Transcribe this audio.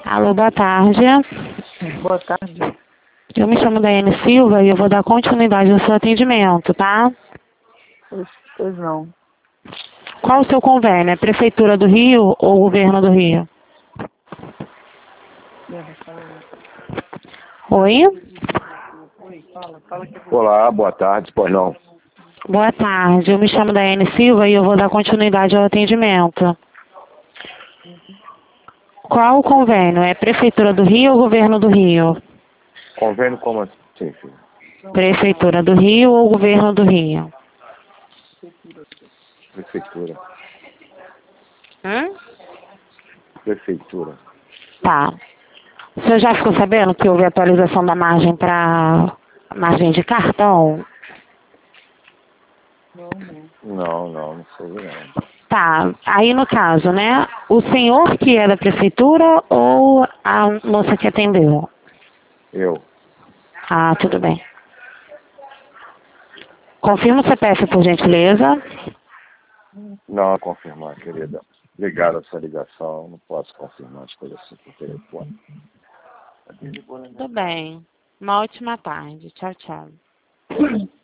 Alô, boa tarde. Boa tarde. Eu me chamo Daiane Silva e eu vou dar continuidade ao seu atendimento, tá? Pois não. Qual o seu convênio? É Prefeitura do Rio ou Governo do Rio? Oi? Olá, boa tarde, pois não. Boa tarde. Eu me chamo Daiane Silva e eu vou dar continuidade ao atendimento. Qual o convênio? É Prefeitura do Rio ou Governo do Rio? Convênio como assim, filho? Prefeitura do Rio ou Governo do Rio? Prefeitura. Hum? Prefeitura. Tá. O senhor já ficou sabendo que houve atualização da margem para margem de cartão? Não sei não. Tá. Aí no caso, né? O senhor que é da prefeitura ou a moça que atendeu? Eu. Ah, tudo bem. Confirma o CPF, por gentileza. Não, confirmar, querida. Obrigado a sua ligação. Não posso confirmar as coisas assim por telefone. Tudo bem. Uma ótima tarde. Tchau, tchau.